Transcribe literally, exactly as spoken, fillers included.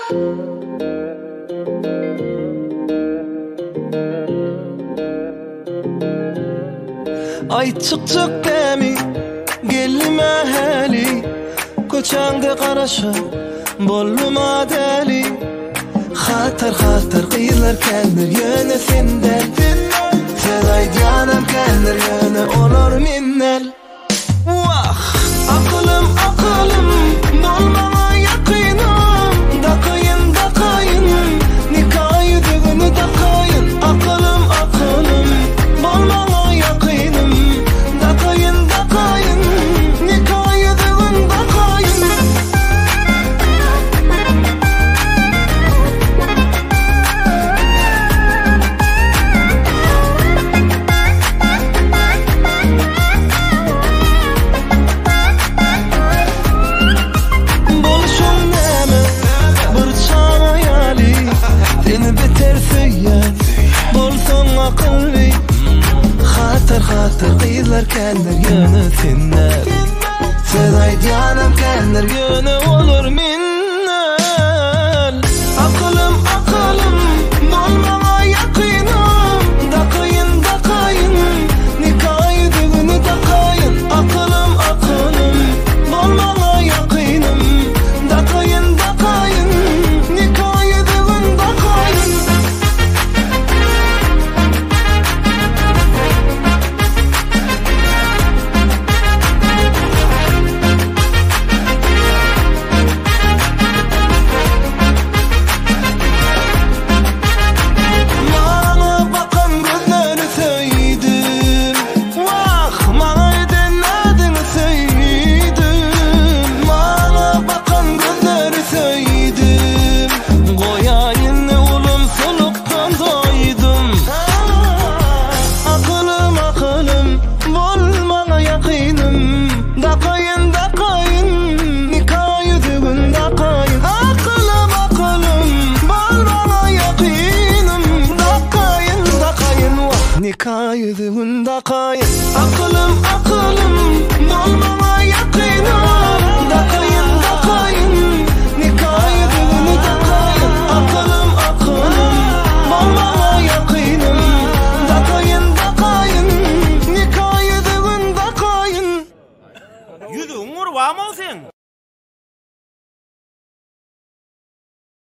Ay çık çık demi gelme heli koçangda qarasha bolma deli xatar xatar qiylar kendir yana senden sen aydanam kendir yana olur minnel vah aqlım aqlım bolma yaqinim daqayın daqayın nikayı düğünü daqayın aqlım aqlım bolma yaqinim daqayın daqayın nikayı düğün daqayın boluşun neme bir çana yali seni beter süyen bolsun aqılli xatar xatar qiylar kendir yana senden sen aydanam kendir yana olur minnel aqlım aqlım bolma yaqinim daqayın daqayın nikayı düğünü daqayın aqlım aqlım bolma yaqinim daqayın daqayın nikayı düğün daqayın Mana bakan gözleri söyledim Vah mana eden adını söyledim Mana bakan gözleri söyledim Koyayın ulum soluktan doydum Aqlım aqlım bolmana yaqinim daqayın daqayın nikayı düğün daqayın Aqlım aqlım bolmana yaqinim daqayın daqayın vah nikayı düğün daqayın Aqlım aqlım bolmana yaqinim